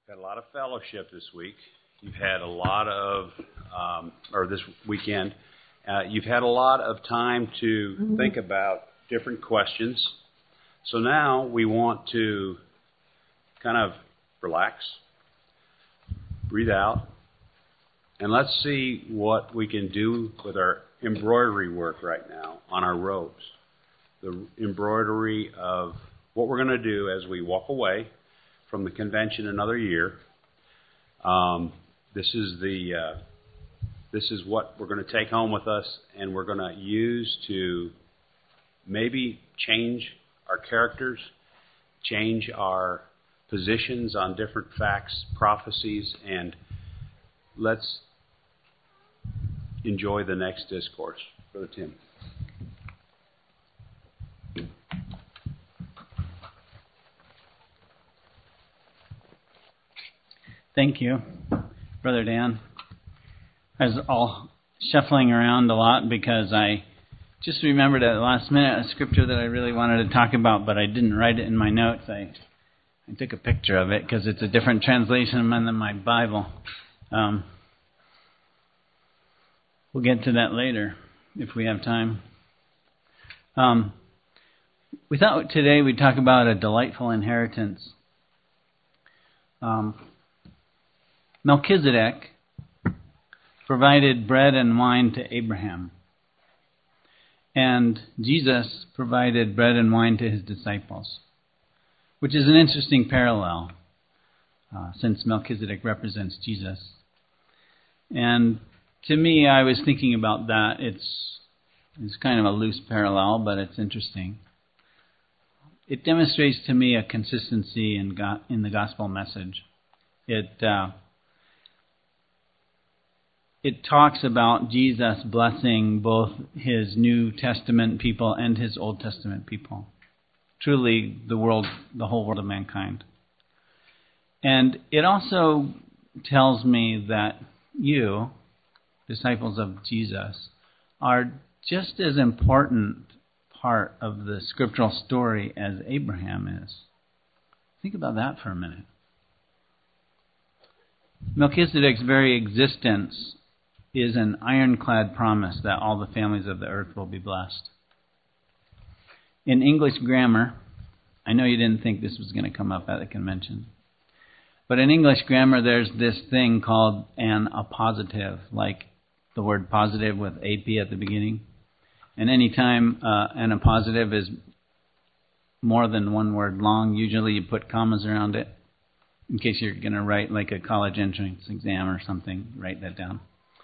Had a lot of fellowship this week. You've had a lot of, or this weekend, you've had a lot of time to think about different questions. So now we want to kind of relax, breathe out, and let's see what we can do with our embroidery work right now on our robes. The embroidery of what we're going to do as we walk away from the convention another year. This is what we're going to take home with us, and we're going to use to maybe change our characters, change our positions on different facts, prophecies, and let's enjoy the next discourse. Brother Tim. Thank you, Brother Dan. I was all shuffling around a lot because I just remembered at the last minute a scripture that I really wanted to talk about, but I didn't write it in my notes. I took a picture of it because it's a different translation than my Bible. We'll get to that later if we have time. We thought today we'd talk about a delightful inheritance. Melchizedek provided bread and wine to Abraham, and Jesus provided bread and wine to his disciples, which is an interesting parallel since Melchizedek represents Jesus. And to me, I was thinking about that. It's kind of a loose parallel, but it's interesting. It demonstrates to me a consistency in the gospel message. It talks about Jesus blessing both his New Testament people and his Old Testament people. Truly the whole world of mankind. And it also tells me that you, disciples of Jesus, are just as important part of the scriptural story as Abraham is. Think about that for a minute. Melchizedek's very existence is an ironclad promise that all the families of the earth will be blessed. In English grammar, I know you didn't think this was going to come up at the convention, but in English grammar there's this thing called an appositive, like the word positive with AP at the beginning. And anytime an appositive is more than one word long, usually you put commas around it in case you're going to write like a college entrance exam or something. Write that down.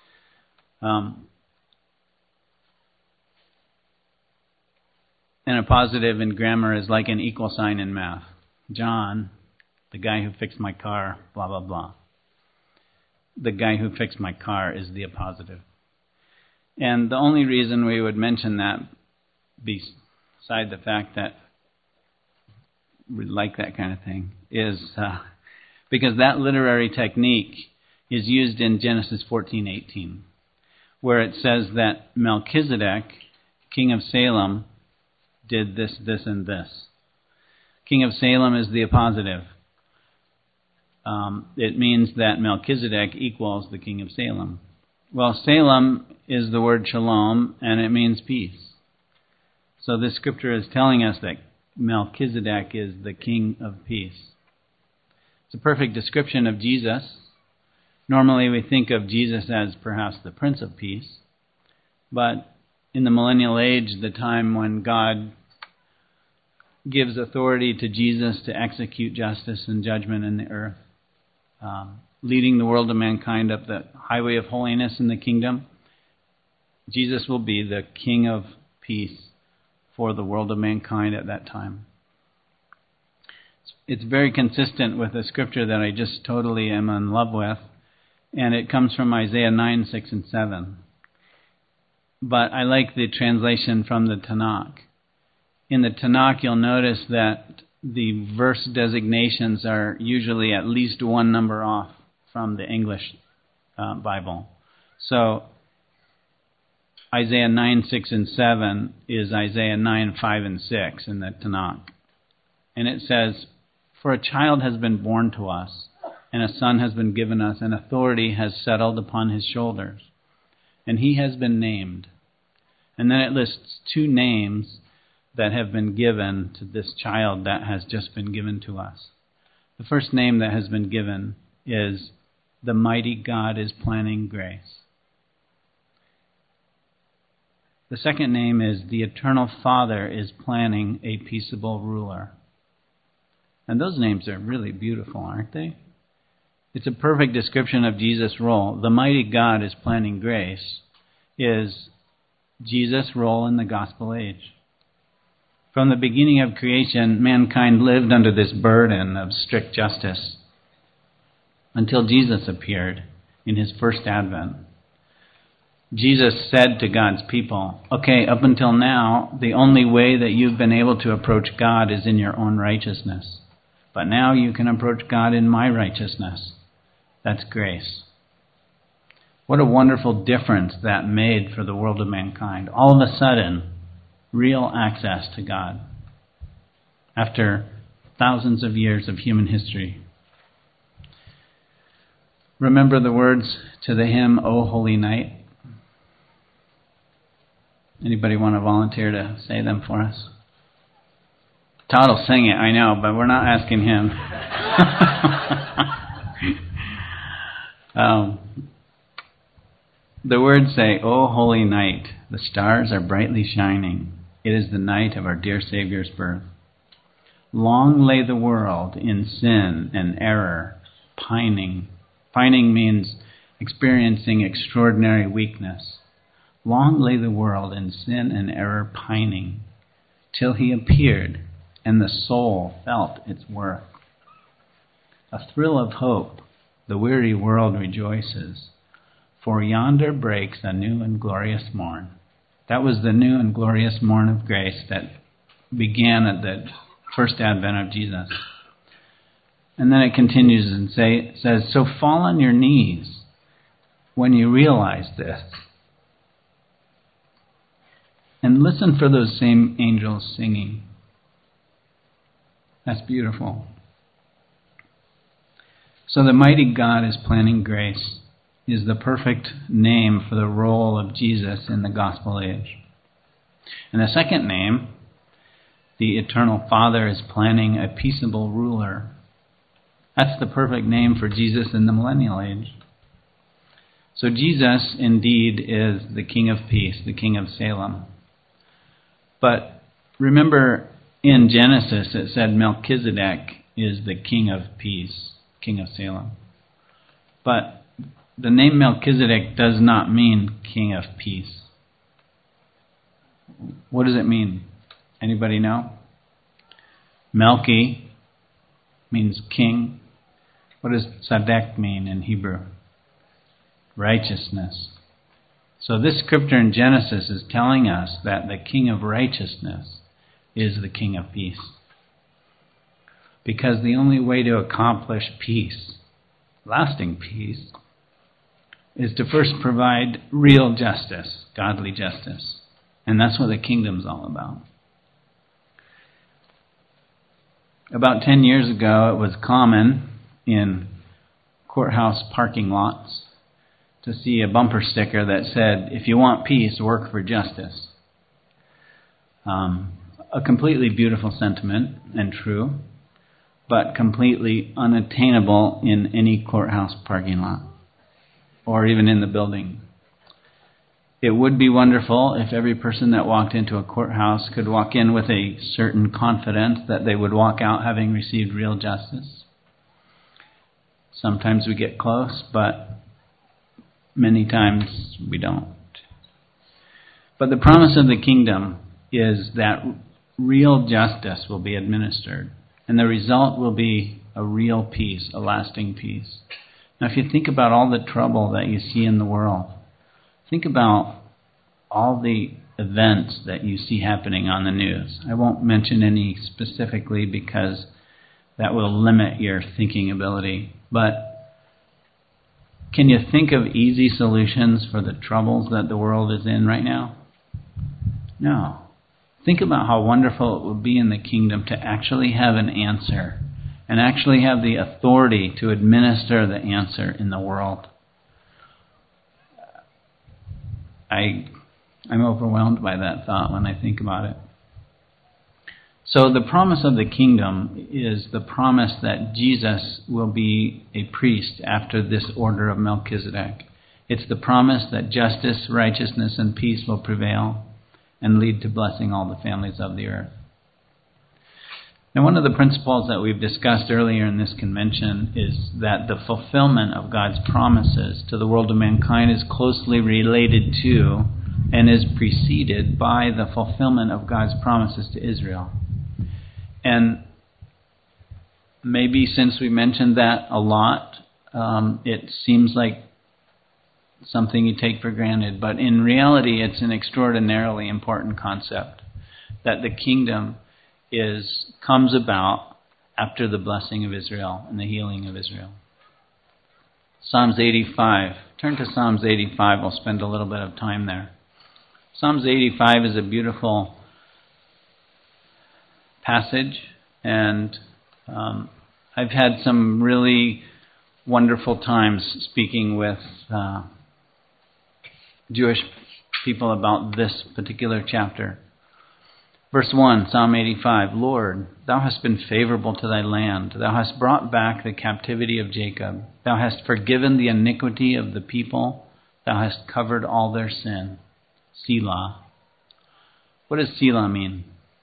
And a positive in grammar is like an equal sign in math. John, the guy who fixed my car, blah, blah, blah. The guy who fixed my car is the appositive. And the only reason we would mention that, beside the fact that we like that kind of thing, is because that literary technique is used in Genesis 14:18. Where it says that Melchizedek, king of Salem, did this, this, and this. King of Salem is the appositive. It means that Melchizedek equals the king of Salem. Well, Salem is the word shalom, and it means peace. So this scripture is telling us that Melchizedek is the king of peace. It's a perfect description of Jesus. Normally we think of Jesus as perhaps the Prince of Peace, but in the millennial age, the time when God gives authority to Jesus to execute justice and judgment in the earth, leading the world of mankind up the highway of holiness in the kingdom, Jesus will be the King of Peace for the world of mankind at that time. It's very consistent with the scripture that I just totally am in love with. And it comes from Isaiah 9, 6, and 7. But I like the translation from the Tanakh. In the Tanakh, you'll notice that the verse designations are usually at least one number off from the English Bible. So Isaiah 9, 6, and 7 is Isaiah 9, 5, and 6 in the Tanakh. And it says, "For a child has been born to us, and a son has been given us, and authority has settled upon his shoulders. And he has been named. And then it lists 2 names that have been given to this child that has just been given to us. The first name that has been given is the mighty God is planning grace. The second name is the eternal Father is planning a peaceable ruler. And those names are really beautiful, aren't they? It's a perfect description of Jesus' role. The mighty God is planning grace is Jesus' role in the gospel age. From the beginning of creation, mankind lived under this burden of strict justice until Jesus appeared in his first advent. Jesus said to God's people, okay, up until now, the only way that you've been able to approach God is in your own righteousness. But now you can approach God in my righteousness. That's grace. What a wonderful difference that made for the world of mankind. All of a sudden, real access to God after thousands of years of human history. Remember the words to the hymn, O Holy Night? Anybody want to volunteer to say them for us? Todd will sing it, I know, but we're not asking him. The words say, O holy night, the stars are brightly shining. It is the night of our dear Savior's birth. Long lay the world in sin and error, pining. Pining means experiencing extraordinary weakness. Long lay the world in sin and error pining, till he appeared, and the soul felt its worth. A thrill of hope, the weary world rejoices, for yonder breaks a new and glorious morn. That was the new and glorious morn of grace that began at the first advent of Jesus. And then it continues and says, so fall on your knees when you realize this. And listen for those same angels singing. That's beautiful. So the mighty God is planning grace is the perfect name for the role of Jesus in the gospel age. And the second name, the eternal Father is planning a peaceable ruler. That's the perfect name for Jesus in the millennial age. So Jesus indeed is the King of Peace, the King of Salem. But remember in Genesis it said Melchizedek is the King of Peace, King of Salem. But the name Melchizedek does not mean King of Peace. What does it mean? Anybody know? Melchi means king. What does Tzadek mean in Hebrew? Righteousness. So this scripture in Genesis is telling us that the King of Righteousness is the King of Peace. Because the only way to accomplish peace, lasting peace, is to first provide real justice, godly justice. And that's what the kingdom's all about. About 10 years ago, it was common in courthouse parking lots to see a bumper sticker that said, if you want peace, work for justice. A completely beautiful sentiment and true, but completely unattainable in any courthouse parking lot or even in the building. It would be wonderful if every person that walked into a courthouse could walk in with a certain confidence that they would walk out having received real justice. Sometimes we get close, but many times we don't. But the promise of the kingdom is that real justice will be administered, and the result will be a real peace, a lasting peace. Now, if you think about all the trouble that you see in the world, think about all the events that you see happening on the news. I won't mention any specifically because that will limit your thinking ability. But can you think of easy solutions for the troubles that the world is in right now? No. Think about how wonderful it would be in the kingdom to actually have an answer and actually have the authority to administer the answer in the world. I'm overwhelmed by that thought when I think about it. So the promise of the kingdom is the promise that Jesus will be a priest after this order of Melchizedek. It's the promise that justice, righteousness, and peace will prevail and lead to blessing all the families of the earth. Now, one of the principles that we've discussed earlier in this convention is that the fulfillment of God's promises to the world of mankind is closely related to and is preceded by the fulfillment of God's promises to Israel. And maybe since we mentioned that a lot, it seems like something you take for granted. But in reality, it's an extraordinarily important concept that the kingdom comes about after the blessing of Israel and the healing of Israel. Psalms 85. Turn to Psalms 85. We'll spend a little bit of time there. Psalms 85 is a beautiful passage, and I've had some really wonderful times speaking with Jewish people about this particular chapter. Verse 1, Psalm 85, Lord, Thou hast been favorable to Thy land. Thou hast brought back the captivity of Jacob. Thou hast forgiven the iniquity of the people. Thou hast covered all their sin. Selah. What does Selah mean?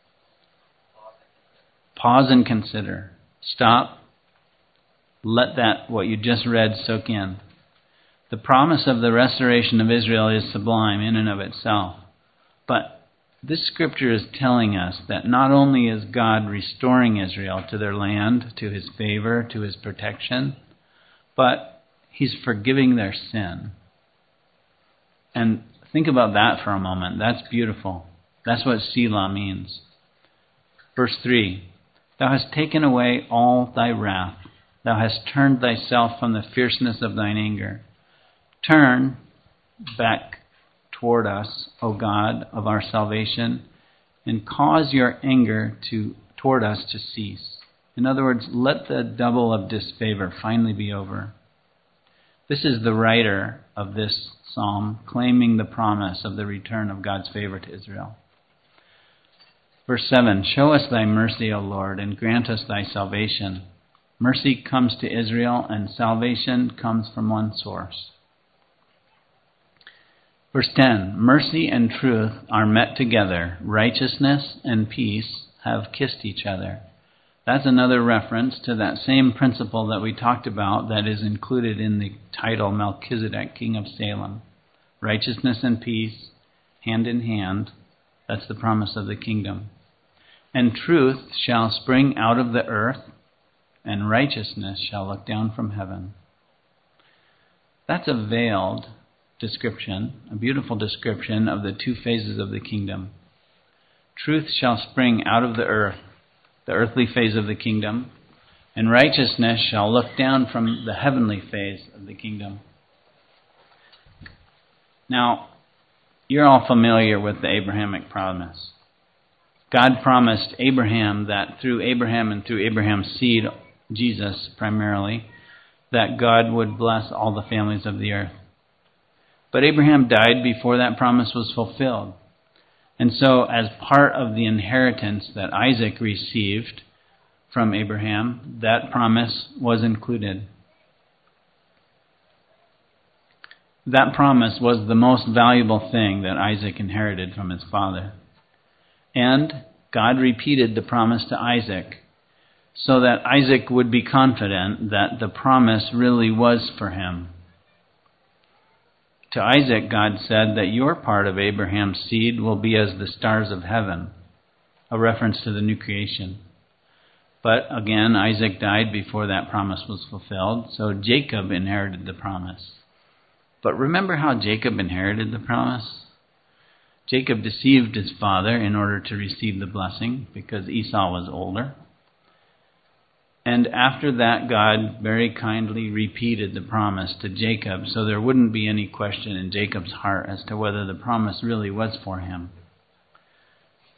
Pause and consider. Stop. Let what you just read soak in. The promise of the restoration of Israel is sublime in and of itself. But this scripture is telling us that not only is God restoring Israel to their land, to His favor, to His protection, but He's forgiving their sin. And think about that for a moment. That's beautiful. That's what Selah means. Verse 3, Thou hast taken away all Thy wrath. Thou hast turned Thyself from the fierceness of Thine anger. Turn back toward us, O God of our salvation, and cause Your anger toward us to cease. In other words, let the double of disfavor finally be over. This is the writer of this psalm claiming the promise of the return of God's favor to Israel. Verse 7, Show us Thy mercy, O Lord, and grant us Thy salvation. Mercy comes to Israel, and salvation comes from one source. Verse 10, Mercy and truth are met together. Righteousness and peace have kissed each other. That's another reference to that same principle that we talked about that is included in the title Melchizedek, King of Salem. Righteousness and peace, hand in hand. That's the promise of the kingdom. And truth shall spring out of the earth, and righteousness shall look down from heaven. That's a veiled description, a beautiful description of the two phases of the kingdom. Truth shall spring out of the earth, the earthly phase of the kingdom, and righteousness shall look down from the heavenly phase of the kingdom. Now, you're all familiar with the Abrahamic promise. God promised Abraham that through Abraham and through Abraham's seed, Jesus primarily, that God would bless all the families of the earth. But Abraham died before that promise was fulfilled. And so as part of the inheritance that Isaac received from Abraham, that promise was included. That promise was the most valuable thing that Isaac inherited from his father. And God repeated the promise to Isaac so that Isaac would be confident that the promise really was for him. To Isaac, God said that your part of Abraham's seed will be as the stars of heaven, a reference to the new creation. But again, Isaac died before that promise was fulfilled, so Jacob inherited the promise. But remember how Jacob inherited the promise? Jacob deceived his father in order to receive the blessing because Esau was older. And after that, God very kindly repeated the promise to Jacob, so there wouldn't be any question in Jacob's heart as to whether the promise really was for him.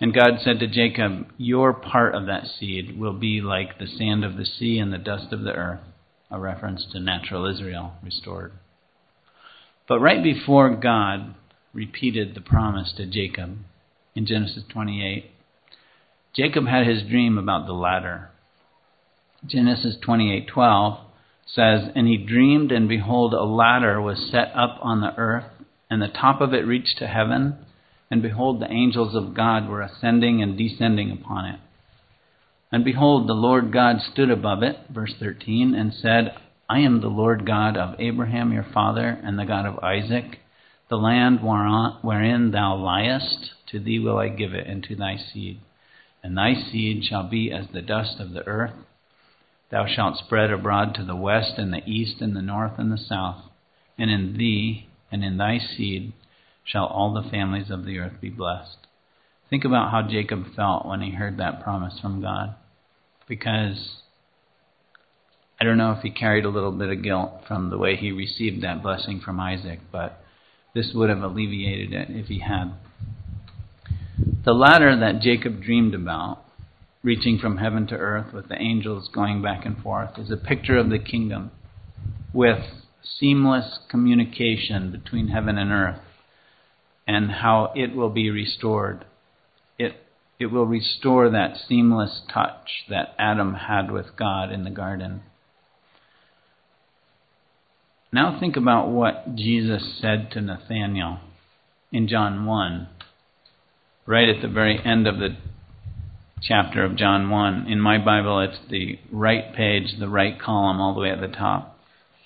And God said to Jacob, your part of that seed will be like the sand of the sea and the dust of the earth, a reference to natural Israel restored. But right before God repeated the promise to Jacob in Genesis 28, Jacob had his dream about the ladder. Genesis 28:12 says, and he dreamed, and behold, a ladder was set up on the earth, and the top of it reached to heaven, and behold, the angels of God were ascending and descending upon it. And behold, the Lord God stood above it, verse 13, and said, I am the Lord God of Abraham your father, and the God of Isaac. The land wherein thou liest, to thee will I give it, and to thy seed. And thy seed shall be as the dust of the earth. Thou shalt spread abroad to the west and the east and the north and the south. And in thee and in thy seed shall all the families of the earth be blessed. Think about how Jacob felt when he heard that promise from God. Because I don't know if he carried a little bit of guilt from the way he received that blessing from Isaac, but this would have alleviated it if he had. The ladder that Jacob dreamed about, reaching from heaven to earth with the angels going back and forth, is a picture of the kingdom with seamless communication between heaven and earth and how it will be restored. It will restore that seamless touch that Adam had with God in the garden. Now think about what Jesus said to Nathanael in John 1, right at the very end of the chapter of John 1. In my Bible, it's the right page, the right column, all the way at the top.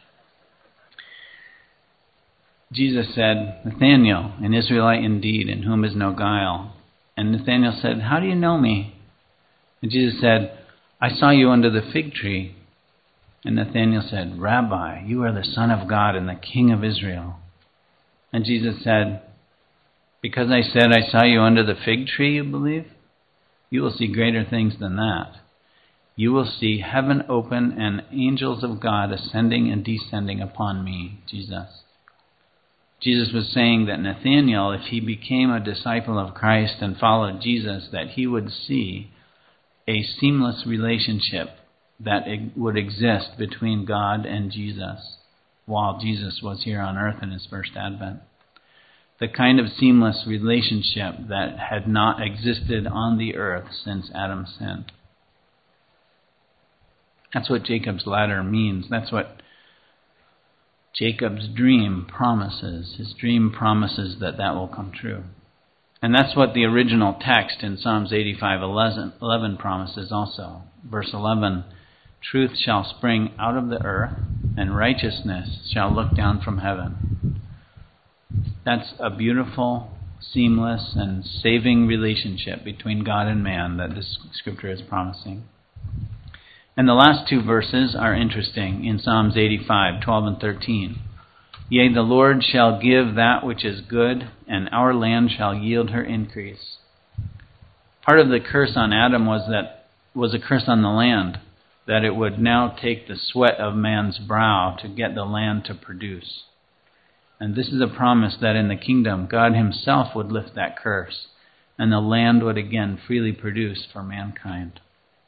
Jesus said, Nathanael, an Israelite indeed, in whom is no guile. And Nathanael said, how do you know me? And Jesus said, I saw you under the fig tree. And Nathanael said, Rabbi, you are the Son of God and the King of Israel. And Jesus said, because I said I saw you under the fig tree, you believe? You will see greater things than that. You will see heaven open and angels of God ascending and descending upon me, Jesus. Jesus was saying that Nathanael, if he became a disciple of Christ and followed Jesus, that he would see a seamless relationship that would exist between God and Jesus while Jesus was here on earth in his first advent. The kind of seamless relationship that had not existed on the earth since Adam sinned. That's what Jacob's ladder means. That's what Jacob's dream promises. His dream promises that will come true. And that's what the original text in Psalms 85:11 promises also. Verse 11, truth shall spring out of the earth, and righteousness shall look down from heaven. That's a beautiful, seamless, and saving relationship between God and man that this scripture is promising. And the last two verses are interesting in Psalms 85:12 and 13. Yea, the Lord shall give that which is good, and our land shall yield her increase. Part of the curse on Adam was a curse on the land, that it would now take the sweat of man's brow to get the land to produce. And this is a promise that in the kingdom, God himself would lift that curse, and the land would again freely produce for mankind.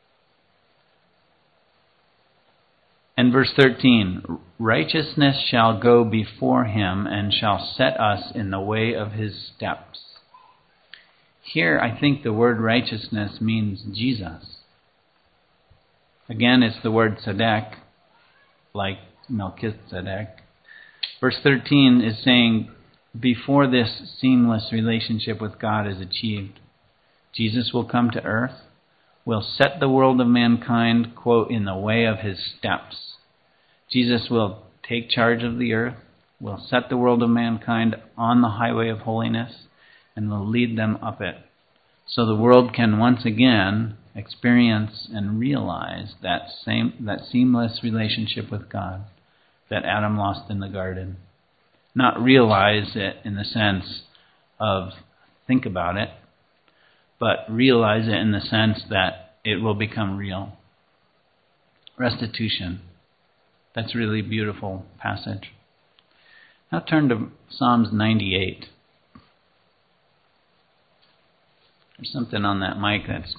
And verse 13, righteousness shall go before him and shall set us in the way of his steps. Here, I think the word righteousness means Jesus. Again, it's the word tzedek, like Melchizedek. Verse 13 is saying, before this seamless relationship with God is achieved, Jesus will come to earth, will set the world of mankind, quote, in the way of his steps. Jesus will take charge of the earth, will set the world of mankind on the highway of holiness, and will lead them up it. So the world can once again experience and realize that seamless relationship with God that Adam lost in the garden. Not realize it in the sense of think about it, but realize it in the sense that it will become real. Restitution. That's a really beautiful passage. Now turn to Psalms 98. There's something on that mic that's...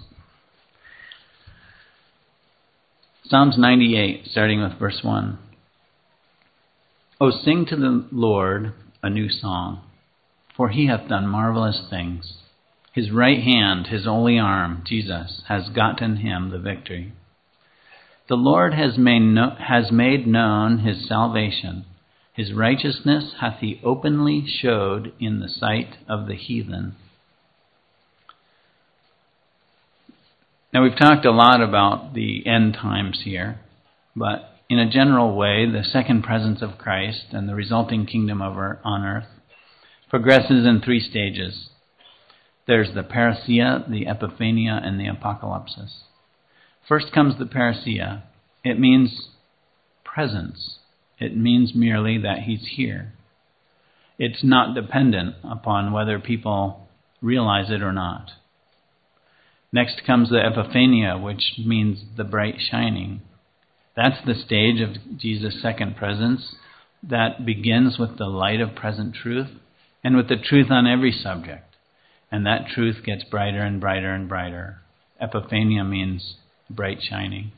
Psalms 98, starting with verse 1. O sing to the Lord a new song, for he hath done marvelous things. His right hand, his holy arm, Jesus, has gotten him the victory. The Lord has made known his salvation. His righteousness hath he openly showed in the sight of the heathen. Now, we've talked a lot about the end times here, but in a general way, the second presence of Christ and the resulting kingdom on earth progresses in three stages. There's the parousia, the epiphania, and the apocalypsis. First comes the parousia. It means presence. It means merely that he's here. It's not dependent upon whether people realize it or not. Next comes the epiphania, which means the bright shining. That's the stage of Jesus' second presence that begins with the light of present truth and with the truth on every subject. And that truth gets brighter and brighter and brighter. Epiphania means bright shining.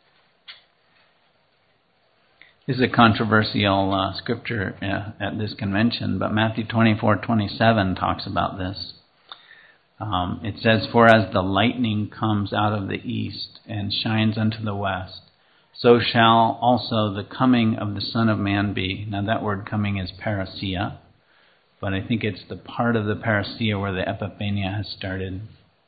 This is a controversial scripture at this convention, but Matthew 24:27 talks about this. It says, "For as the lightning comes out of the east and shines unto the west, so shall also the coming of the Son of Man be." Now that word coming is parousia, but I think it's the part of the parousia where the epiphania has started.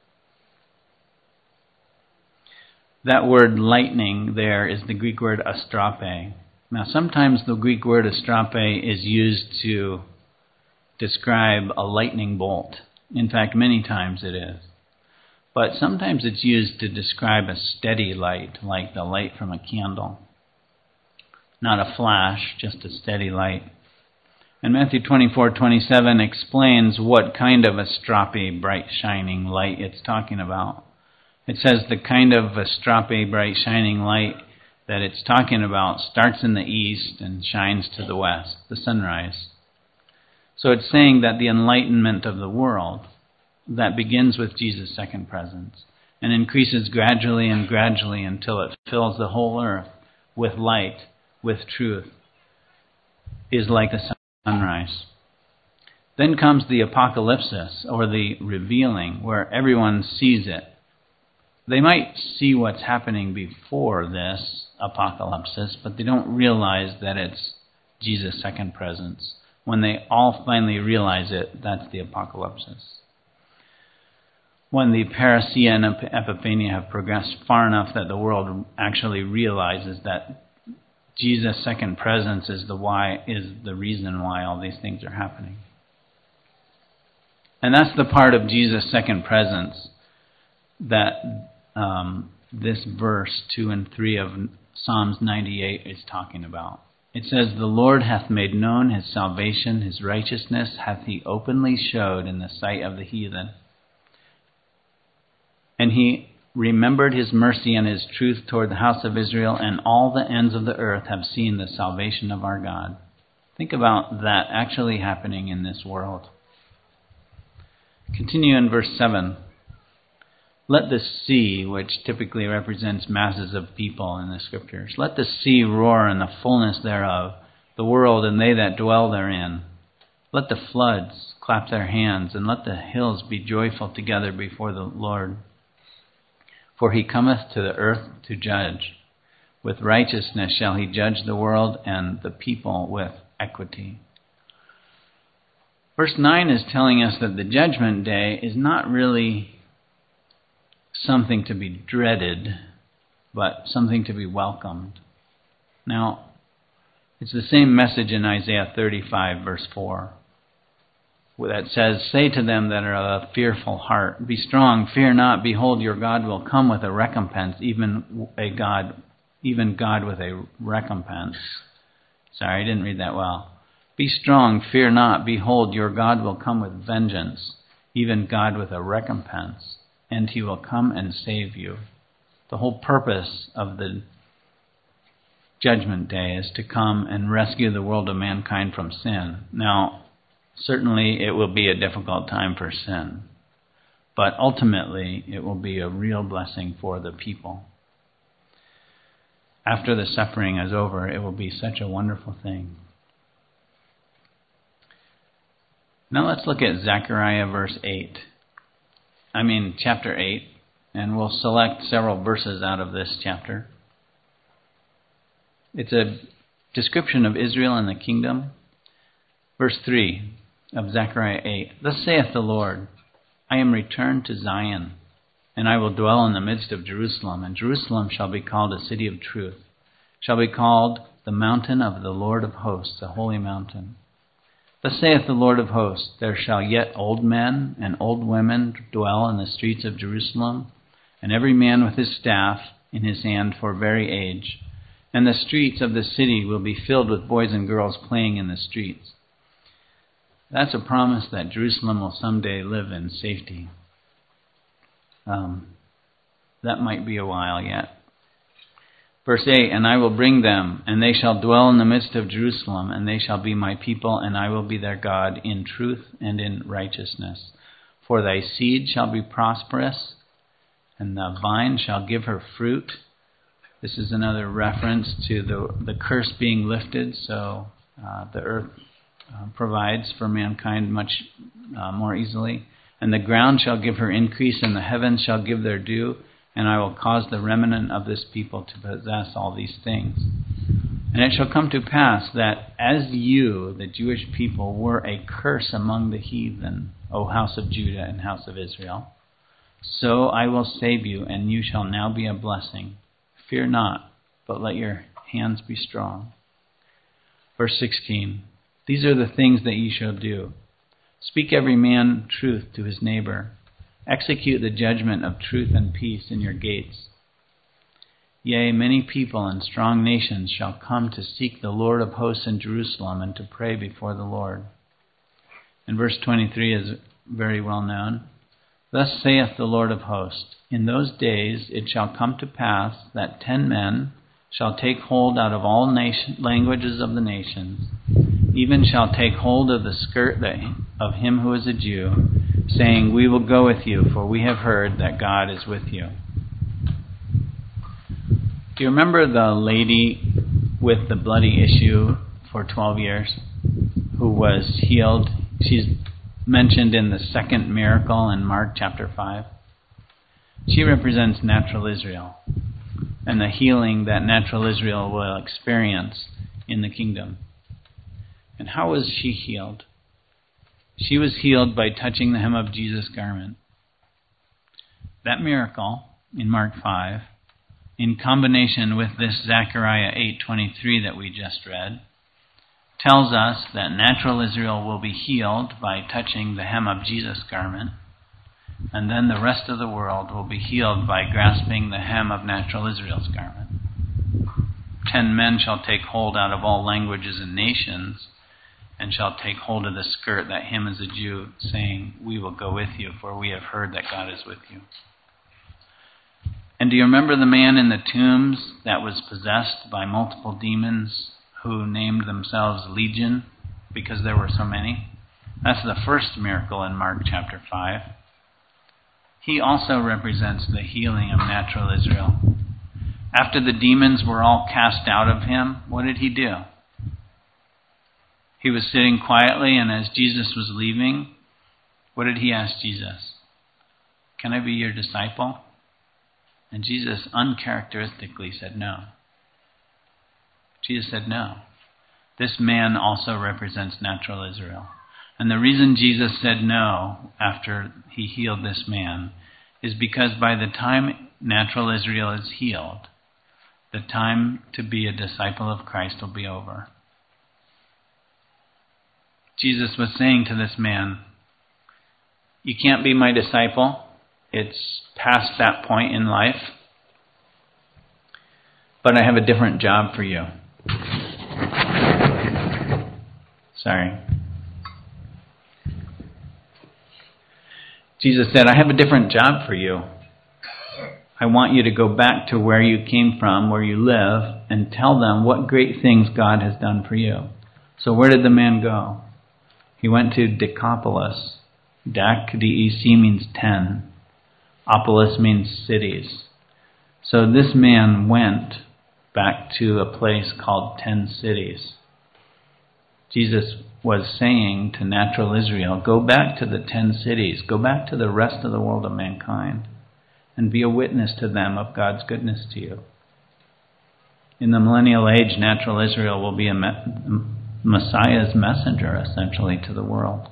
That word lightning there is the Greek word astrape. Now sometimes the Greek word astrape is used to describe a lightning bolt. In fact, many times it is. But sometimes it's used to describe a steady light, like the light from a candle. Not a flash, just a steady light. And Matthew 24:27 explains what kind of astrape, bright shining light it's talking about. It says the kind of astrape, bright shining light that it's talking about starts in the east and shines to the west, the sunrise. So it's saying that the enlightenment of the world, that begins with Jesus' second presence and increases gradually and gradually until it fills the whole earth with light, with truth, is like the sunrise. Then comes the apocalypsis, or the revealing, where everyone sees it. They might see what's happening before this apocalypsis, but they don't realize that it's Jesus' second presence. When they all finally realize it, that's the apocalypsis. When the parousia and epiphania have progressed far enough that the world actually realizes that Jesus' second presence is the reason why all these things are happening. And that's the part of Jesus' second presence that this verse 2 and 3 of Psalms 98 is talking about. It says, "The Lord hath made known his salvation, his righteousness hath he openly showed in the sight of the heathen. And he remembered his mercy and his truth toward the house of Israel, and all the ends of the earth have seen the salvation of our God." Think about that actually happening in this world. Continue in verse 7. "Let the sea," which typically represents masses of people in the scriptures, "let the sea roar in the fullness thereof, the world and they that dwell therein. Let the floods clap their hands, and let the hills be joyful together before the Lord. For he cometh to the earth to judge. With righteousness shall he judge the world and the people with equity." Verse 9 is telling us that the judgment day is not really something to be dreaded, but something to be welcomed. Now, it's the same message in Isaiah 35, verse 4, that says, "Say to them that are of a fearful heart, be strong, fear not, behold, your God will come with a recompense, even God with a recompense." Sorry, I didn't read that well. "Be strong, fear not, behold, your God will come with vengeance, even God with a recompense, and he will come and save you." The whole purpose of the judgment day is to come and rescue the world of mankind from sin. Now, certainly it will be a difficult time for sin. But ultimately, it will be a real blessing for the people. After the suffering is over, it will be such a wonderful thing. Now let's look at Zechariah chapter 8, and we'll select several verses out of this chapter. It's a description of Israel and the kingdom. Verse 3 of Zechariah 8, Thus saith the Lord, I am returned to Zion, and I will dwell in the midst of Jerusalem, and Jerusalem shall be called a city of truth, shall be called the mountain of the Lord of hosts, a holy mountain. Thus saith the Lord of hosts, There shall yet old men and old women dwell in the streets of Jerusalem, and every man with his staff in his hand for very age. And the streets of the city will be filled with boys and girls playing in the streets. That's a promise that Jerusalem will someday live in safety. That might be a while yet. Verse 8, And I will bring them, and they shall dwell in the midst of Jerusalem, and they shall be my people, and I will be their God in truth and in righteousness. For thy seed shall be prosperous, and the vine shall give her fruit. This is another reference to the curse being lifted, so the earth provides for mankind much more easily. And the ground shall give her increase, and the heavens shall give their due, and I will cause the remnant of this people to possess all these things. And it shall come to pass that as you, the Jewish people, were a curse among the heathen, O house of Judah and house of Israel, so I will save you, and you shall now be a blessing. Fear not, but let your hands be strong. Verse 16, These are the things that ye shall do. Speak every man truth to his neighbor. Execute the judgment of truth and peace in your gates. Yea, many people and strong nations shall come to seek the Lord of hosts in Jerusalem and to pray before the Lord. And verse 23 is very well known. Thus saith the Lord of hosts, In those days it shall come to pass that 10 men shall take hold out of all languages of the nations, even shall take hold of the skirt of him who is a Jew, saying, We will go with you, for we have heard that God is with you. Do you remember the lady with the bloody issue for 12 years who was healed? She's mentioned in the second miracle in Mark chapter 5. She represents natural Israel and the healing that natural Israel will experience in the kingdom. And how was she healed? She was healed by touching the hem of Jesus' garment. That miracle in Mark 5, in combination with this Zechariah 8:23 that we just read, tells us that natural Israel will be healed by touching the hem of Jesus' garment, and then the rest of the world will be healed by grasping the hem of natural Israel's garment. 10 men shall take hold out of all languages and nations, and shall take hold of the skirt that him is a Jew, saying, We will go with you, for we have heard that God is with you. And do you remember the man in the tombs that was possessed by multiple demons who named themselves Legion because there were so many? That's the first miracle in Mark chapter 5. He also represents the healing of natural Israel. After the demons were all cast out of him, what did he do? He was sitting quietly, and as Jesus was leaving, what did he ask Jesus? Can I be your disciple? And Jesus uncharacteristically said no. Jesus said no. This man also represents natural Israel. And the reason Jesus said no after he healed this man is because by the time natural Israel is healed, the time to be a disciple of Christ will be over. Jesus was saying to this man, you can't be my disciple. It's past that point in life. But I have a different job for you. Sorry. Jesus said, I have a different job for you. I want you to go back to where you came from, where you live, and tell them what great things God has done for you. So where did the man go? He went to Decapolis, Dak, D-E-C, means 10. Opolis means cities. So this man went back to a place called 10 cities. Jesus was saying to natural Israel, go back to the 10 cities, go back to the rest of the world of mankind, and be a witness to them of God's goodness to you. In the millennial age, natural Israel will be a Messiah's messenger, essentially, to the world.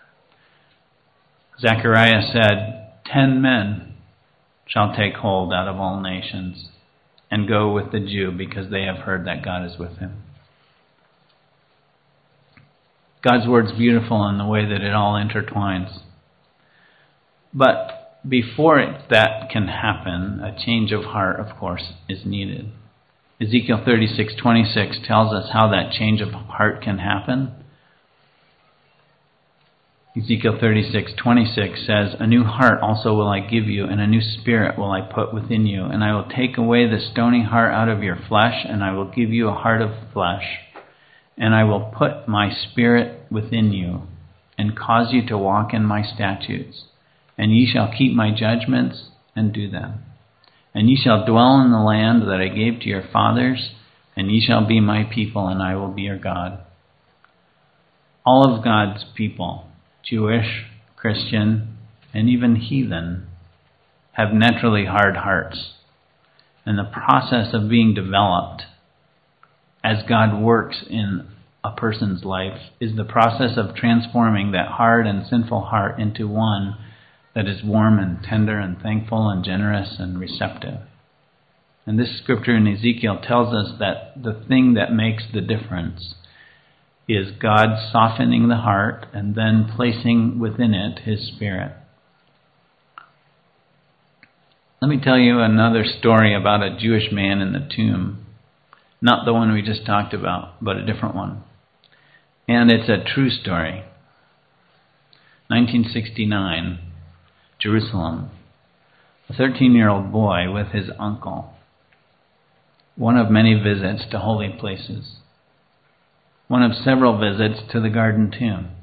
Zechariah said, 10 men shall take hold out of all nations and go with the Jew because they have heard that God is with him. God's word's beautiful in the way that it all intertwines. But before that can happen, a change of heart, of course, is needed. Ezekiel 36:26 tells us how that change of heart can happen. Ezekiel 36:26 says, a new heart also will I give you, and a new spirit will I put within you, and I will take away the stony heart out of your flesh, and I will give you a heart of flesh, and I will put my spirit within you, and cause you to walk in my statutes, and ye shall keep my judgments and do them. And ye shall dwell in the land that I gave to your fathers, and ye shall be my people, and I will be your God. All of God's people, Jewish, Christian, and even heathen, have naturally hard hearts. And the process of being developed as God works in a person's life is the process of transforming that hard and sinful heart into one that is warm and tender and thankful and generous and receptive. And this scripture in Ezekiel tells us that the thing that makes the difference is God softening the heart and then placing within it His Spirit. Let me tell you another story about a Jewish man in the tomb. Not the one we just talked about, but a different one. And it's a true story. 1969, Jerusalem. A 13-year-old boy with his uncle. One of many visits to holy places. One of several visits to the Garden Tomb.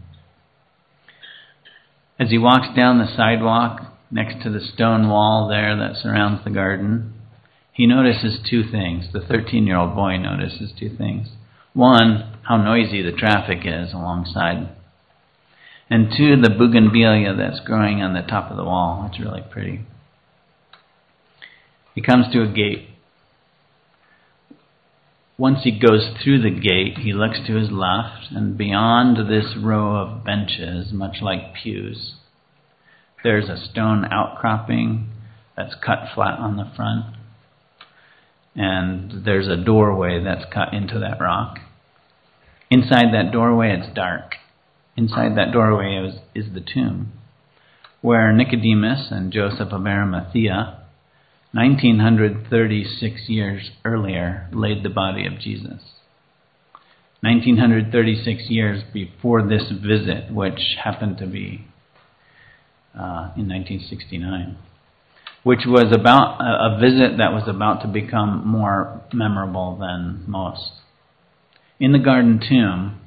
As he walks down the sidewalk next to the stone wall there that surrounds the garden, he notices two things. The 13-year-old boy notices two things. One, how noisy the traffic is alongside. And two, the bougainvillea that's growing on the top of the wall. It's really pretty. He comes to a gate. Once he goes through the gate, he looks to his left, and beyond this row of benches, much like pews, there's a stone outcropping that's cut flat on the front. And there's a doorway that's cut into that rock. Inside that doorway, it's dark. Inside that doorway is the tomb, where Nicodemus and Joseph of Arimathea, 1936 years earlier, laid the body of Jesus. 1936 years before this visit, which happened to be in 1969, which was about a visit that was about to become more memorable than most. In the Garden Tomb,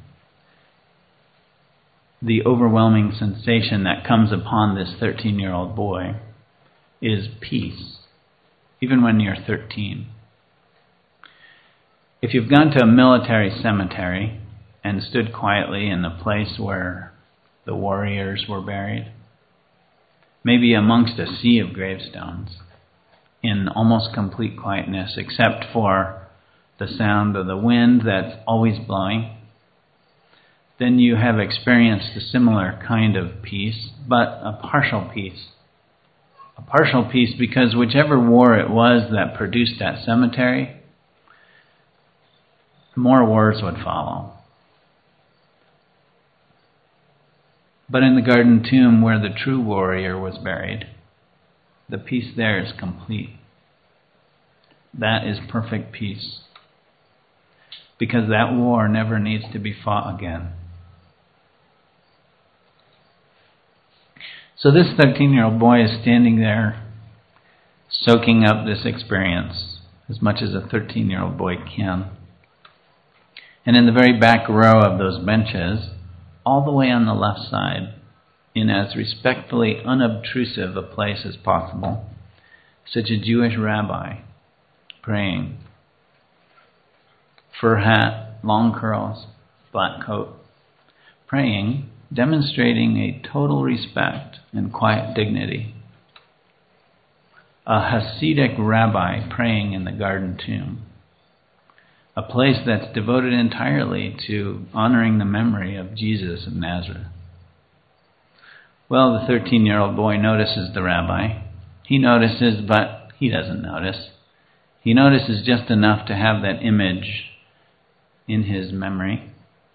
the overwhelming sensation that comes upon this 13-year-old boy is peace, even when you're 13. If you've gone to a military cemetery and stood quietly in the place where the warriors were buried, maybe amongst a sea of gravestones, in almost complete quietness, except for the sound of the wind that's always blowing, then you have experienced a similar kind of peace, but a partial peace. A partial peace because whichever war it was that produced that cemetery, more wars would follow. But in the Garden Tomb where the true warrior was buried, the peace there is complete. That is perfect peace. Because that war never needs to be fought again. So this 13-year-old boy is standing there soaking up this experience as much as a 13-year-old boy can. And in the very back row of those benches, all the way on the left side, in as respectfully unobtrusive a place as possible, such a Jewish rabbi praying, fur hat, long curls, black coat, praying, demonstrating a total respect and quiet dignity. A Hasidic rabbi praying in the Garden Tomb, a place that's devoted entirely to honoring the memory of Jesus of Nazareth. Well, the 13-year-old boy notices the rabbi. He notices, but he doesn't notice. He notices just enough to have that image in his memory.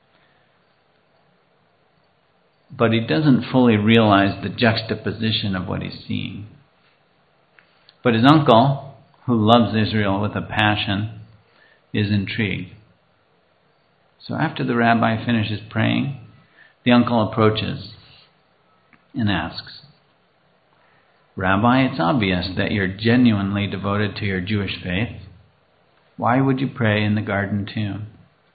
But he doesn't fully realize the juxtaposition of what he's seeing. But his uncle, who loves Israel with a passion, is intrigued. So after the rabbi finishes praying, the uncle approaches and asks, "Rabbi, it's obvious that you're genuinely devoted to your Jewish faith. Why would you pray in the Garden Tomb?"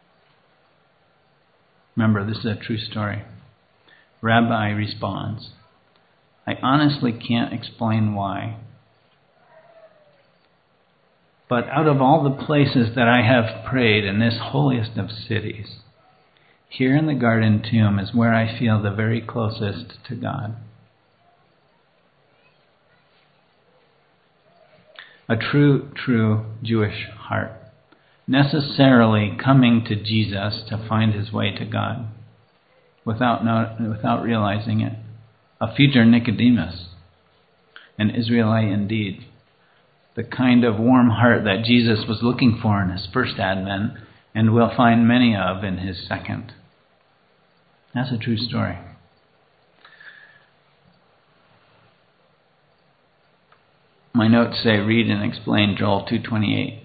Remember, this is a true story. Rabbi responds, "I honestly can't explain why. But out of all the places that I have prayed in this holiest of cities, here in the Garden Tomb is where I feel the very closest to God." A true Jewish heart, necessarily coming to Jesus to find his way to God, without realizing it. A future Nicodemus, an Israelite indeed, the kind of warm heart that Jesus was looking for in his first advent and will find many of in his second. That's a true story. My notes say, read and explain Joel 2:28.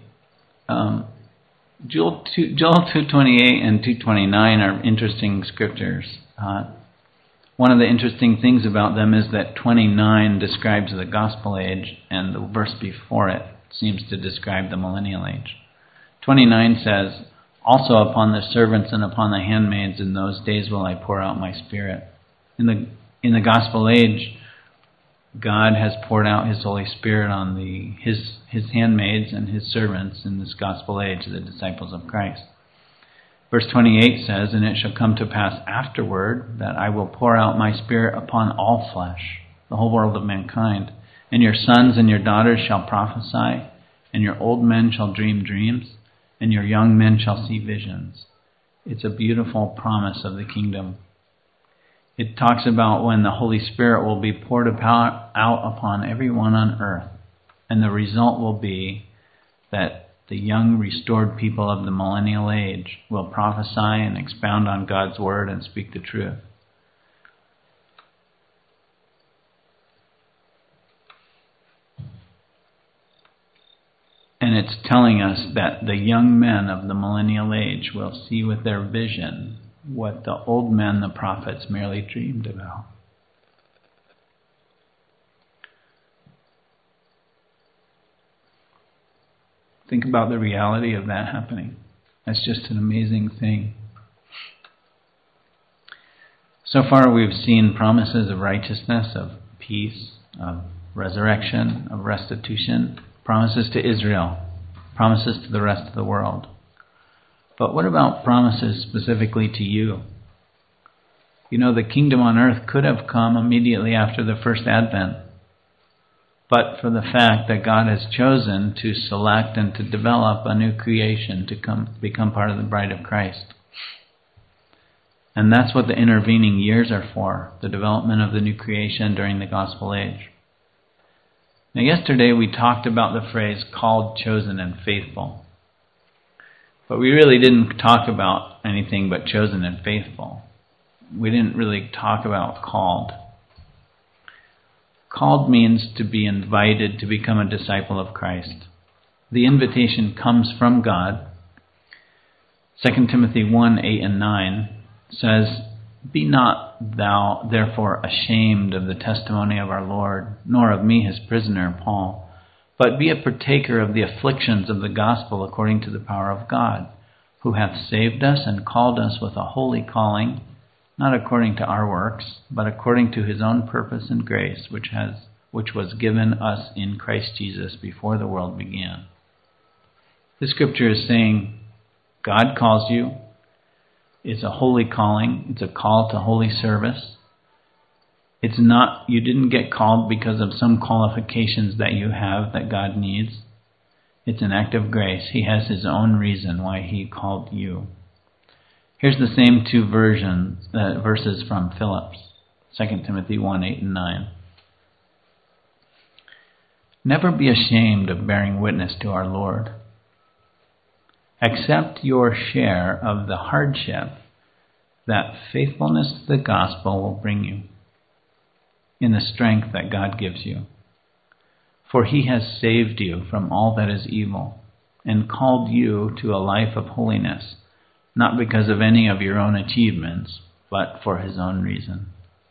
Joel 2:28 and 2:29 are interesting scriptures. One of the interesting things about them is that 29 describes the gospel age, and the verse before it seems to describe the millennial age. 29 says, "Also upon the servants and upon the handmaids in those days will I pour out my Spirit." In the gospel age, God has poured out His Holy Spirit on His handmaids and His servants in this gospel age, the disciples of Christ. Verse 28 says, "And it shall come to pass afterward that I will pour out my Spirit upon all flesh," the whole world of mankind. "And your sons and your daughters shall prophesy, and your old men shall dream dreams, and your young men shall see visions." It's a beautiful promise of the kingdom. It talks about when the Holy Spirit will be poured out upon everyone on earth, and the result will be that the young restored people of the millennial age will prophesy and expound on God's word and speak the truth. And it's telling us that the young men of the millennial age will see with their vision what the old men, the prophets, merely dreamed about. Think about the reality of that happening. That's just an amazing thing. So far we've seen promises of righteousness, of peace, of resurrection, of restitution, promises to Israel, promises to the rest of the world. But what about promises specifically to you? You know, the kingdom on earth could have come immediately after the first advent, but for the fact that God has chosen to select and to develop a new creation to become part of the bride of Christ. And that's what the intervening years are for, the development of the new creation during the gospel age. Now, yesterday we talked about the phrase called, chosen, and faithful. But we really didn't talk about anything but chosen and faithful. We didn't really talk about called. Called means to be invited to become a disciple of Christ. The invitation comes from God. 2 Timothy 1:8 and 9 says, "Be not thou therefore ashamed of the testimony of our Lord, nor of me his prisoner, Paul, but be a partaker of the afflictions of the gospel according to the power of God, who hath saved us and called us with a holy calling, not according to our works, but according to his own purpose and grace, which was given us in Christ Jesus before the world began. This scripture is saying, God calls you. It's a holy calling. It's a call to holy service. It's not, you didn't get called because of some qualifications that you have that God needs. It's an act of grace. He has his own reason why he called you. Here's the same two verses from Phillips, 2 Timothy 1, 8 and 9. Never be ashamed of bearing witness to our Lord. Accept your share of the hardship that faithfulness to the gospel will bring you in the strength that God gives you. For he has saved you from all that is evil and called you to a life of holiness, not because of any of your own achievements, but for his own reason.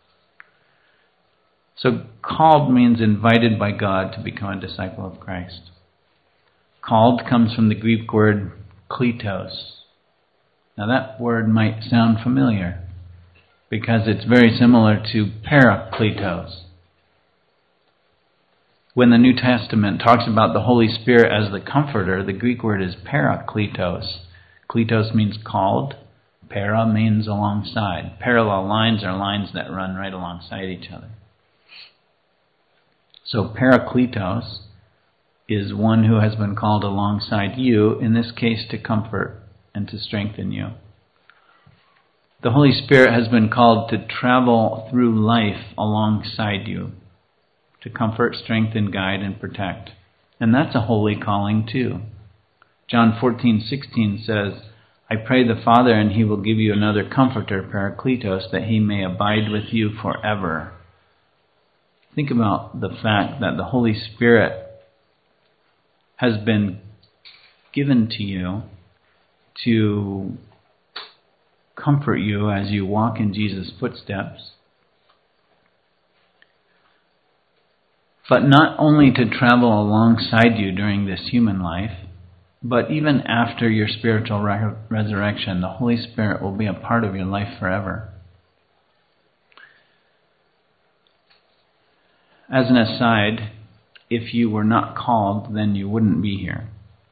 So called means invited by God to become a disciple of Christ. Called comes from the Greek word kletos. Now that word might sound familiar because it's very similar to parakletos. When the New Testament talks about the Holy Spirit as the Comforter, the Greek word is parakletos. Kletos means called. Para means alongside. Parallel lines are lines that run right alongside each other. So parakletos is one who has been called alongside you, in this case to comfort and to strengthen you. The Holy Spirit has been called to travel through life alongside you, to comfort, strengthen, guide, and protect. And that's a holy calling too. John 14:16 says, I pray the Father, and he will give you another comforter, Parakletos, that he may abide with you forever. Think about the fact that the Holy Spirit has been given to you to comfort you as you walk in Jesus' footsteps. But not only to travel alongside you during this human life, but even after your spiritual resurrection, the Holy Spirit will be a part of your life forever. As an aside, if you were not called, then you wouldn't be here.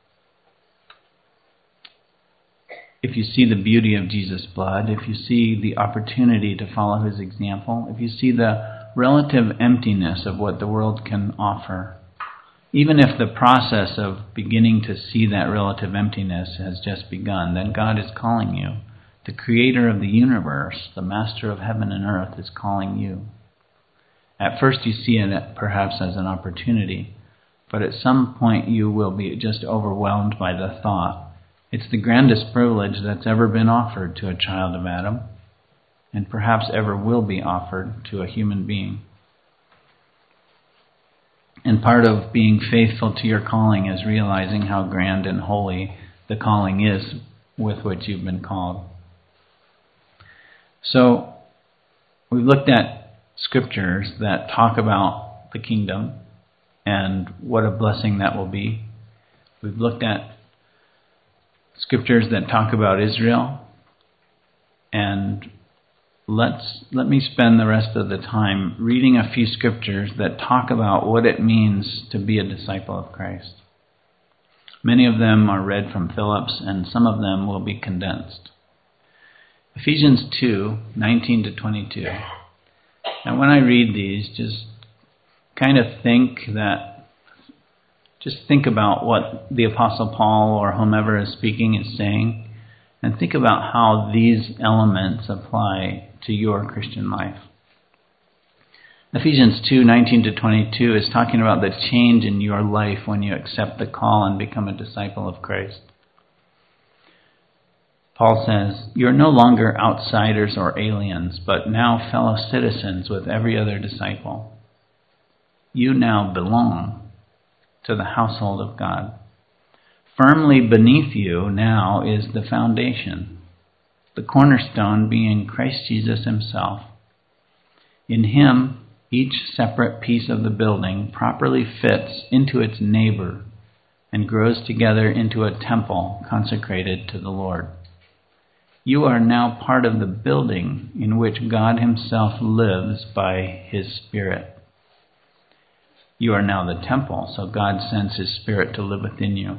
If you see the beauty of Jesus' blood, if you see the opportunity to follow his example, if you see the relative emptiness of what the world can offer, even if the process of beginning to see that relative emptiness has just begun, then God is calling you. The creator of the universe, the master of heaven and earth, is calling you. At first you see it perhaps as an opportunity, but at some point you will be just overwhelmed by the thought. It's the grandest privilege that's ever been offered to a child of Adam, and perhaps ever will be offered to a human being. And part of being faithful to your calling is realizing how grand and holy the calling is with which you've been called. So, we've looked at scriptures that talk about the kingdom and what a blessing that will be. We've looked at scriptures that talk about Israel, and let me spend the rest of the time reading a few scriptures that talk about what it means to be a disciple of Christ. Many of them are read from Phillips, and some of them will be condensed. Ephesians 2, 19 to 22. And when I read these, just think about what the Apostle Paul or whomever is speaking is saying, and think about how these elements apply to your Christian life. Ephesians 2, 19 to 22 is talking about the change in your life when you accept the call and become a disciple of Christ. Paul says, "You're no longer outsiders or aliens, but now fellow citizens with every other disciple. You now belong to the household of God. Firmly beneath you now is the foundation, the cornerstone being Christ Jesus himself. In him, each separate piece of the building properly fits into its neighbor and grows together into a temple consecrated to the Lord. You are now part of the building in which God himself lives by his Spirit. You are now the temple, so God sends his Spirit to live within you.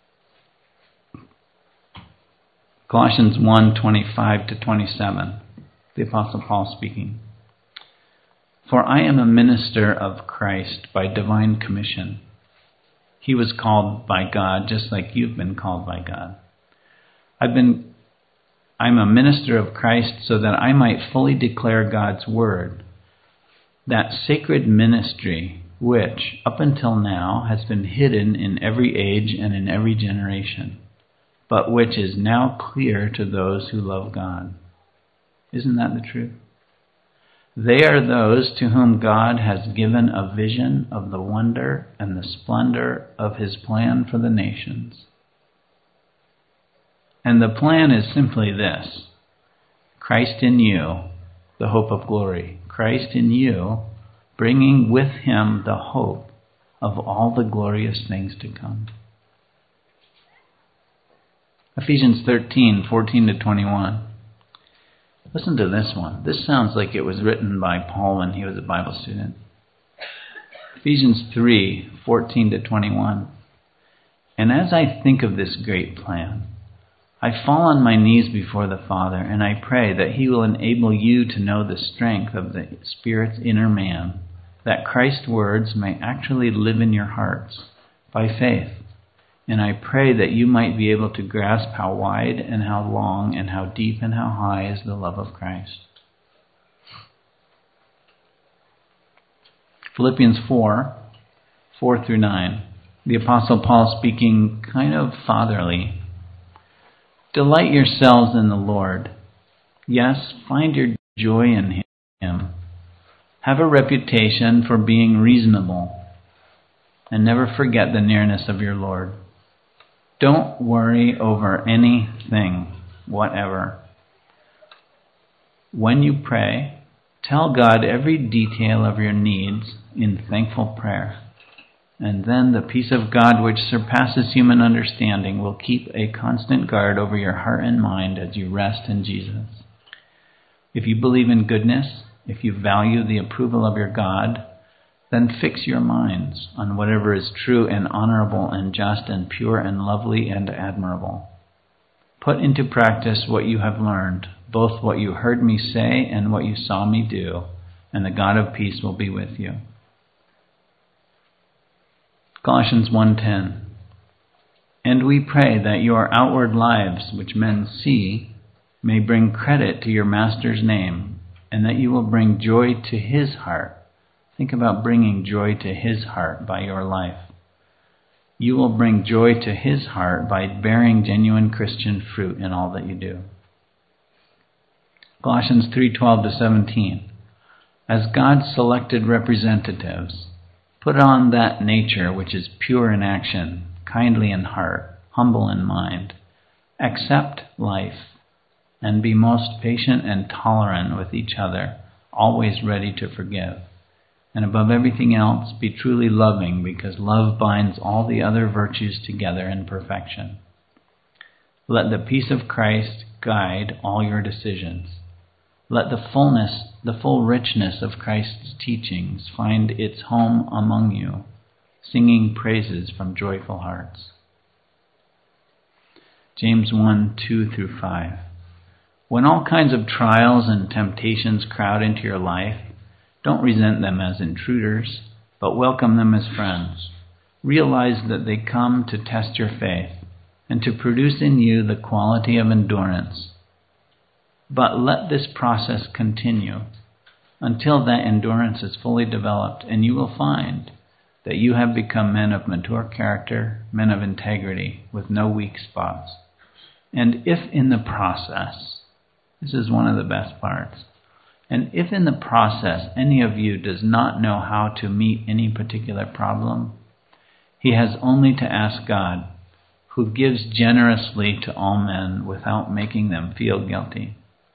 Colossians 1:25-27, the Apostle Paul speaking. For I am a minister of Christ by divine commission. He was called by God just like you've been called by God. I'm a minister of Christ so that I might fully declare God's word, that sacred ministry which, up until now, has been hidden in every age and in every generation, but which is now clear to those who love God. Isn't that the truth? They are those to whom God has given a vision of the wonder and the splendor of his plan for the nations. And the plan is simply this: Christ in you, the hope of glory. Christ in you, bringing with him the hope of all the glorious things to come. Ephesians 13:14-21. Listen to this one. This sounds like it was written by Paul when he was a Bible student. Ephesians 3:14-21. And as I think of this great plan, I fall on my knees before the Father, and I pray that he will enable you to know the strength of the Spirit's inner man, that Christ's words may actually live in your hearts by faith. And I pray that you might be able to grasp how wide and how long and how deep and how high is the love of Christ. Philippians 4:4-9. The Apostle Paul speaking kind of fatherly. Delight yourselves in the Lord. Yes, find your joy in him. Have a reputation for being reasonable, and never forget the nearness of your Lord. Don't worry over anything, whatever. When you pray, tell God every detail of your needs in thankful prayer. And then the peace of God, which surpasses human understanding, will keep a constant guard over your heart and mind as you rest in Jesus. If you believe in goodness, if you value the approval of your God, then fix your minds on whatever is true and honorable and just and pure and lovely and admirable. Put into practice what you have learned, both what you heard me say and what you saw me do, and the God of peace will be with you. Colossians 1:10. And we pray that your outward lives, which men see, may bring credit to your Master's name, and that you will bring joy to his heart. Think about bringing joy to his heart by your life. You will bring joy to his heart by bearing genuine Christian fruit in all that you do. Colossians 3:12-17. As God's selected representatives, put on that nature which is pure in action, kindly in heart, humble in mind. Accept life, and be most patient and tolerant with each other, always ready to forgive. And above everything else, be truly loving, because love binds all the other virtues together in perfection. Let the peace of Christ guide all your decisions. Let the full richness of Christ's teachings find its home among you, singing praises from joyful hearts. James 1:2-5. When all kinds of trials and temptations crowd into your life, don't resent them as intruders, but welcome them as friends. Realize that they come to test your faith and to produce in you the quality of endurance. But let this process continue until that endurance is fully developed, and you will find that you have become men of mature character, men of integrity, with no weak spots. And if in the process, this is one of the best parts, and if in the process any of you does not know how to meet any particular problem, he has only to ask God, who gives generously to all men without making them feel guilty.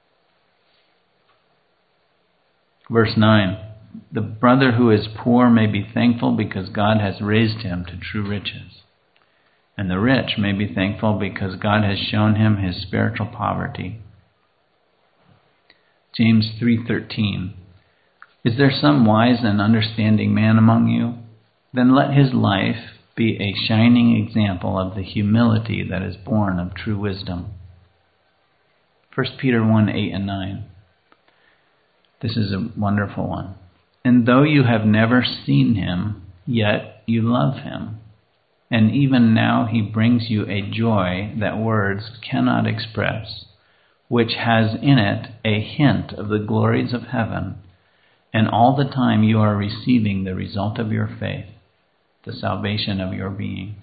Verse 9, the brother who is poor may be thankful because God has raised him to true riches. And the rich may be thankful because God has shown him his spiritual poverty, James 3:13. Is there some wise and understanding man among you? Then let his life be a shining example of the humility that is born of true wisdom. 1 Peter 1:8 and 9. This is a wonderful one. And though you have never seen him, yet you love him. And even now he brings you a joy that words cannot express, which has in it a hint of the glories of heaven. And all the time you are receiving the result of your faith, the salvation of your being.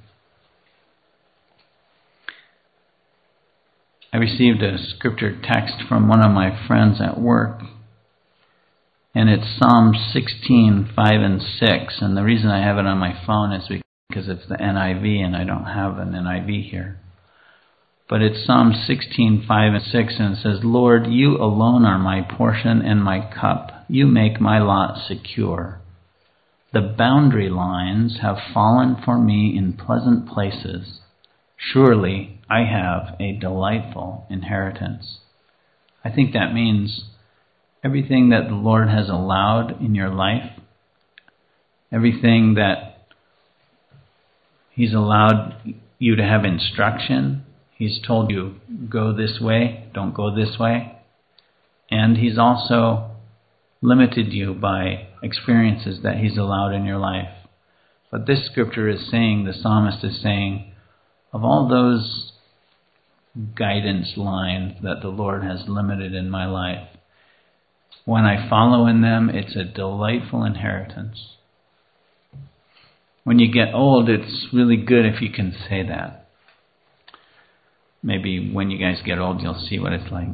I received a scripture text from one of my friends at work, and it's Psalm 16:5 and 6. And the reason I have it on my phone is because it's the NIV, and I don't have an NIV here. But it's Psalm 16:5 and 6, and it says, Lord, you alone are my portion and my cup. You make my lot secure. The boundary lines have fallen for me in pleasant places. Surely I have a delightful inheritance. I think that means everything that the Lord has allowed in your life, everything that He's allowed you to have instruction. He's told you, go this way, don't go this way. And He's also limited you by experiences that He's allowed in your life. But this scripture is saying, the psalmist is saying, of all those guidance lines that the Lord has limited in my life, when I follow in them, it's a delightful inheritance. When you get old, it's really good if you can say that. Maybe when you guys get old, you'll see what it's like.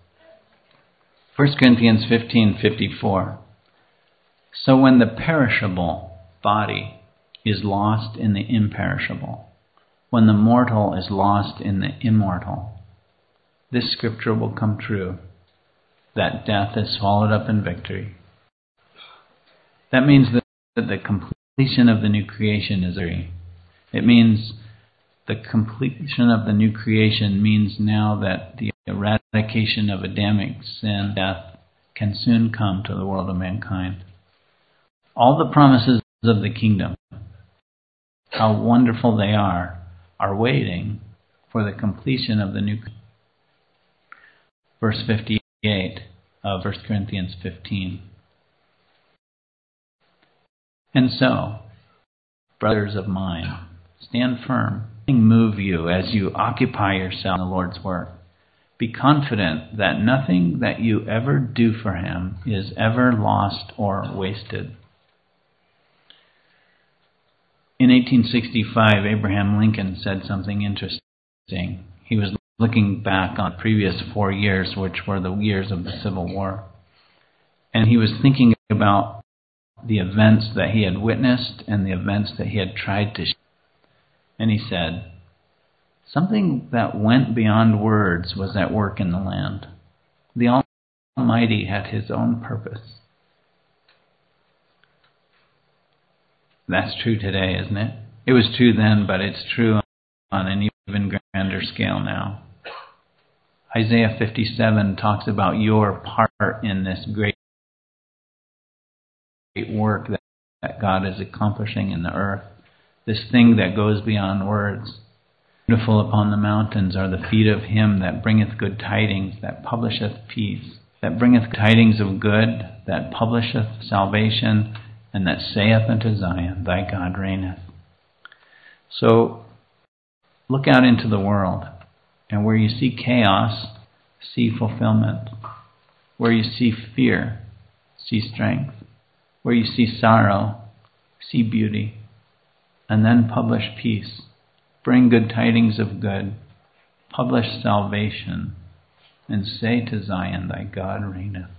1 Corinthians 15:54. So when the perishable body is lost in the imperishable, when the mortal is lost in the immortal, this scripture will come true, that death is swallowed up in victory. That means that the completion of the new creation is victory. It means the completion of the new creation means now that the eradication of Adamic sin, death, can soon come to the world of mankind. All the promises of the kingdom, how wonderful they are waiting for the completion of the new creation. Verse 58 of 1 Corinthians 15. And so, brothers of mine, stand firm. Nothing move you as you occupy yourself in the Lord's work. Be confident that nothing that you ever do for Him is ever lost or wasted. In 1865, Abraham Lincoln said something interesting. He was looking back on the previous 4 years, which were the years of the Civil War. And he was thinking about the events that he had witnessed and the events that he had tried to. And he said, something that went beyond words was at work in the land. The Almighty had His own purpose. That's true today, isn't it? It was true then, but it's true on an even grander scale now. Isaiah 57 talks about your part in this great work that God is accomplishing in the earth, this thing that goes beyond words. Beautiful upon the mountains are the feet of Him that bringeth good tidings, that publisheth peace, that bringeth tidings of good, that publisheth salvation, and that saith unto Zion, thy God reigneth. So, look out into the world, and where you see chaos, see fulfillment. Where you see fear, see strength. Where you see sorrow, see beauty. And then publish peace. Bring good tidings of good. Publish salvation. And say to Zion, thy God reigneth.